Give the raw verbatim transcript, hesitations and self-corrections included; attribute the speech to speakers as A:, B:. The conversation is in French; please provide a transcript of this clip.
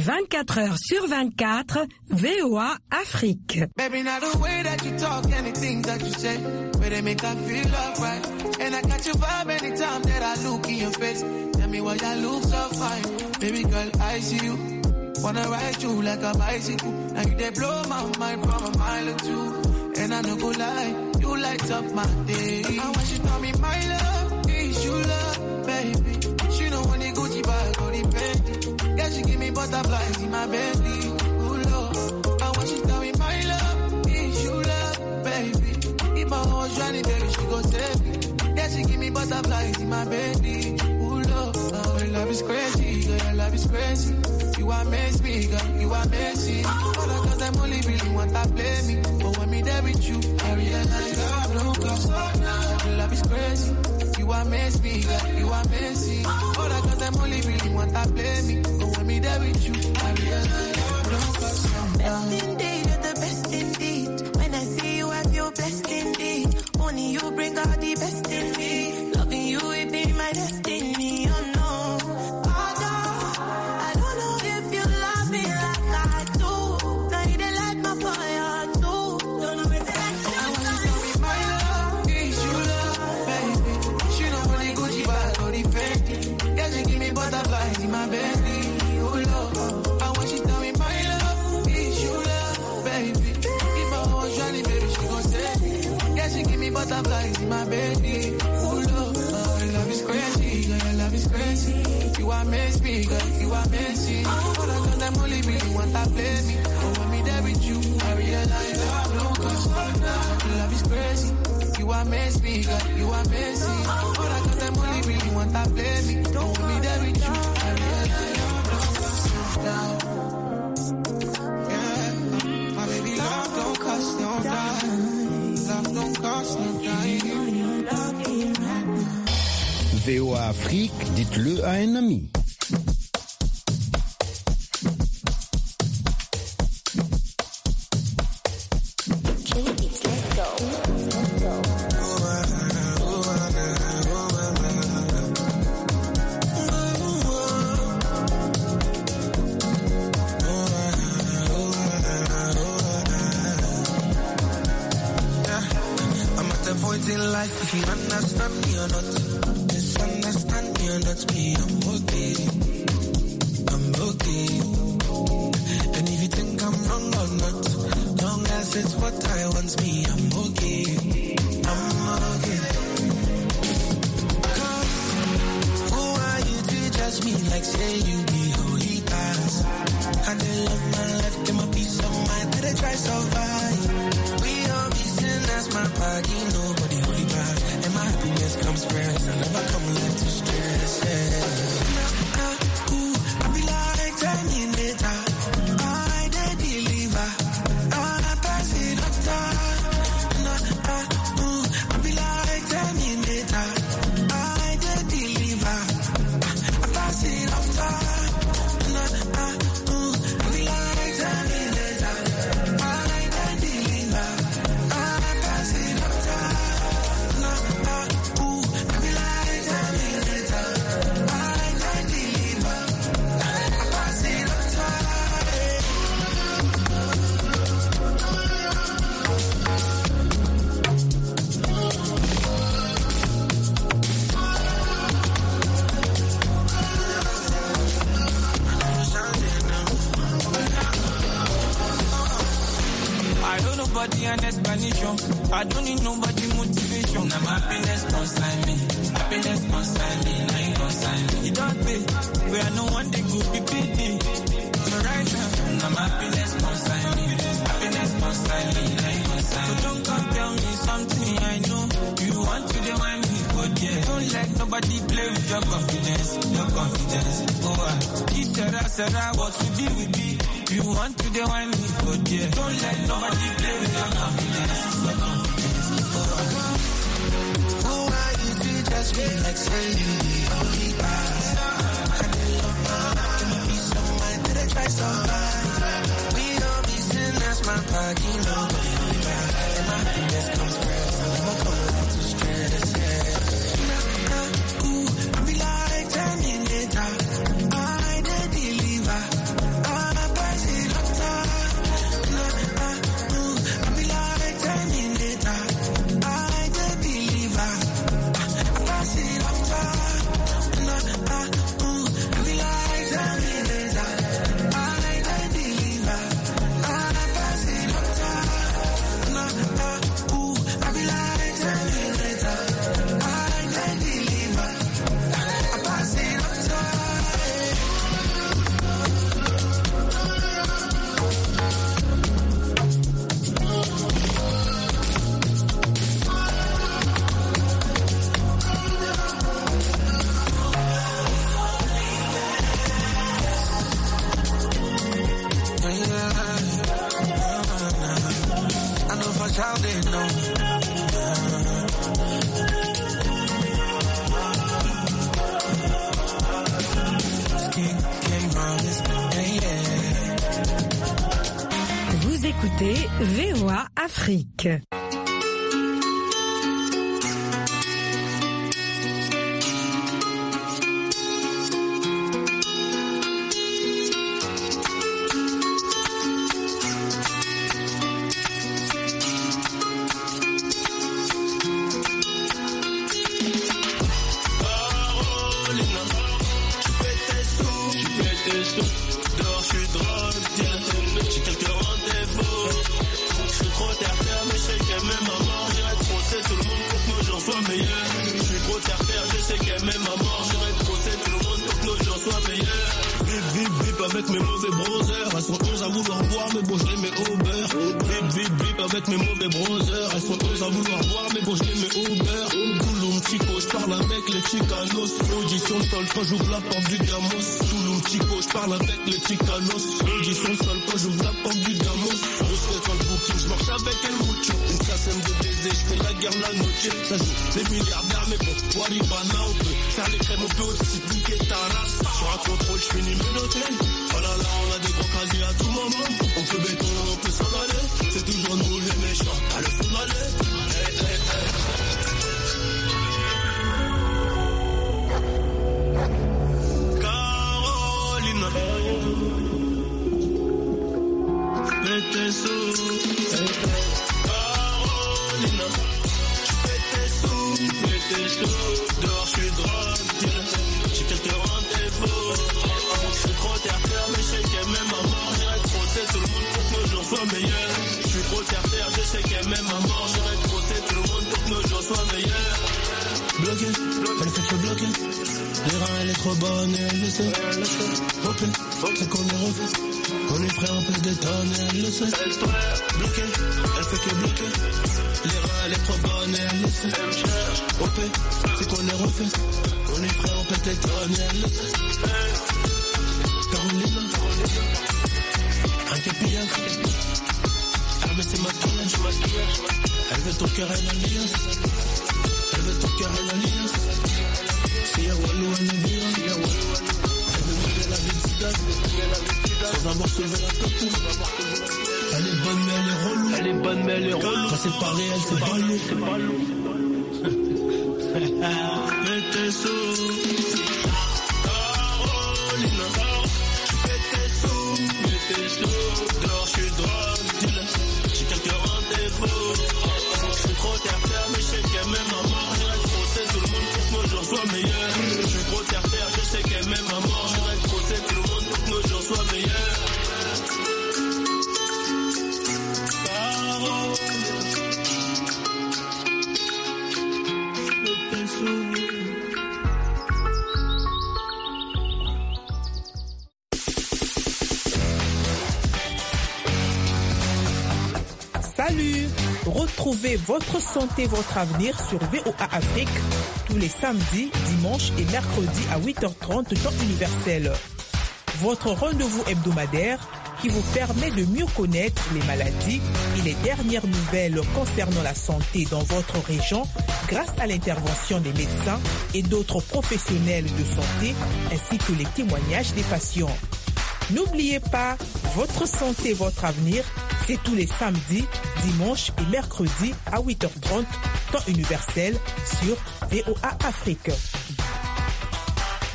A: vingt-quatre heures sur vingt-quatre, V O A Afrique.
B: Baby, now the way that you talk and the things that you say, where they make I feel alright. And I got your vibe anytime that I look in your face. Tell me why I look so fine. Baby girl, I see you. Wanna ride you like a bicycle. Now you they blow my mind from a mile or two. And I no go lie, you light up my day. I want you to tell me my love is you love, baby. She don't want the Gucci bag or the Fendi. Yeah, she give me butterflies in my belly. Ooh, Lord. I want you to tell me my love is you love, baby. If my heart running, baby, she go save me. Yeah, she give me butterflies in my belly. Ooh, Lord. Oh, your love is crazy, girl, your love is crazy. You amaze me, girl, you amaze me. All the girls them only really want to play me. But when me there with you, I realize love don't cost now. Your love is crazy. You amaze me, girl, you amaze me. All the girls them only really want to play me. But when me there with you, I realize love don't cost now.
C: Best indeed, you're the best indeed. When I see you, I feel blessed indeed. Only you bring out the best in me. Loving you, it be my destiny. Oh no.
B: Butterflies in my belly, oh Lord. I want you to tell me my love is you love, baby. If my heart running, baby, she gon' save me. Yeah, she give me butterflies in my belly, oh Lord. Oh, your love is crazy, girl, your love is crazy. You amaze me, girl, you amaze me. All the girls them only really want to play me. But when me there with you, I realize love don't cost now. Your love is crazy. You amaze me, girl, you amaze me. All the girls them only really want to play me. Don't want me there with you. I realize love don't cost now. Yeah, my baby, love don't cost no dime. Love don't cost no dime.
D: V O A Afrique, dites-le à un ami.
E: In life, if you understand me or not, misunderstand me or not, me, I'm okay, I'm okay. And if you think I'm wrong or not, long as it's what I want, me, I'm okay, I'm okay. Cause who are you to judge me like say you be holy past? And they love my life, give my peace of mind, but I try survive. We all be sinners, my body, nobody. And my happiness comes first. I never come left to stress. Yeah. Nah, uh, ooh, I be like Terminator. I the deliver. I pass it up time. Nah, uh, ooh, I be like Terminator. I the deliver. I pass it up time. Nah, uh, ooh, I be like Terminator. I the deliver. I pass it up time.
F: Nobody an explanation. I don't need nobody motivation. I'm happiness consign me. Happiness consign me. I ain't consign me. You don't pay. Where no one they could be paid. So right now, I'm happiness consign me. Happiness consign me. I ain't consign me. So don't come tell me something I know. You want to demand me for there. Don't let nobody play with your confidence. Your confidence. Oh, I. This Sarah, Sarah, what we be, we be. You want to demand me for there. Don't let nobody play with your confidence. Your confidence. Oh, I.
E: Who are you to judge me like say you the only pass? And they love my life, give me peace of mind, did I try survive? We all be sinners, my body, nobody really bad. And my happiness comes first, I never come left to stress, yeah. Nah, nah, ooh, I be like Terminator. I the deliver. I
A: écoutez V O A Afrique.
G: Avec mes mauvais brothers, elles sont onze à vouloir boire, mais bon je les mets au beurre. Bip bip bip avec mes mauvais brothers, elles sont onze à vouloir boire, mais bon je les mets au beurre. Touloum Chico, je parle avec les Chicanos. Audition sol quand j'ouvre la porte du Gamos. Touloum Chico, je parle avec les Chicanos. Audition sol quand j'ouvre la porte du Gamos. Je fais dans le booking, je marche avec El Mucho. Une cassette de baiser, je fais la guerre la noche. Ça joue les milliardaires, mais bon, Waribana, on peut faire les crèmes, on peut aussi piquer ta race. Sur un contrôle, je finis mes notes. Oh là là, on a des gros casiers à tout moment. On peut béton, on peut s'en aller. C'est toujours nous les méchants, à le fond d'aller. Hey, hey, hey. Carolina, mets tes sous. Carolina, tu fais tes sous, mets tes sous. Dehors, je suis drogue, j'ai quelques rendez-vous. Mais je sais qu'elle m'aime à mort, j'irai trosser tout le monde pour que nos jours soient meilleurs. Je suis trop terre-terre, je sais qu'elle m'aime à mort, j'irai trosser tout le monde pour que nos jours soient meilleurs. Bloqué, elle fait que bloquer. Les reins, elle est trop bonne et elle le sait. Ok, c'est qu'on est refait. On est prêt, on peut détonner, elle le sait. Bloqué, elle fait que bloquer. Les reins, elle est trop bonne et elle le sait. Ok, c'est qu'on est refait. On est prêt, on peut détonner, elle le sait. Carolina, un capillage. Ah mais c'est maquillage. Elle veut ton cœur et l'alliance. Elle veut ton cœur et l'alliance. C'est Yawalou à Nabira. Elle veut mener la vie de Zidane sans avoir soulevé la tête. Elle est bonne mais elle est relou. Elle est bonne mais elle est relou. Quand c'est pas réel c'est pas lourd. C'est pas lourd. Mets tes sous. Dehors, je suis drogue, j'ai quelques rendez-vous. Je suis trop terre-terre, mais je sais qu'elle m'aime à mort. J'irai trosser tout le monde pour que nos jours soient meilleurs. Je suis trop terre-terre, je sais qu'elle m'aime à mort. J'irai trosser tout le monde pour que nos jours soient meilleurs. Parole, je te souviens.
H: Salut! Retrouvez votre santé, votre avenir sur V O A Afrique tous les samedis, dimanches et mercredis à huit heures trente temps universel. Votre rendez-vous hebdomadaire qui vous permet de mieux connaître les maladies et les dernières nouvelles concernant la santé dans votre région grâce à l'intervention des médecins et d'autres professionnels de santé ainsi que les témoignages des patients. N'oubliez pas, votre santé, votre avenir, c'est tous les samedis, dimanches et mercredis à huit heures trente, temps universel sur V O A Afrique.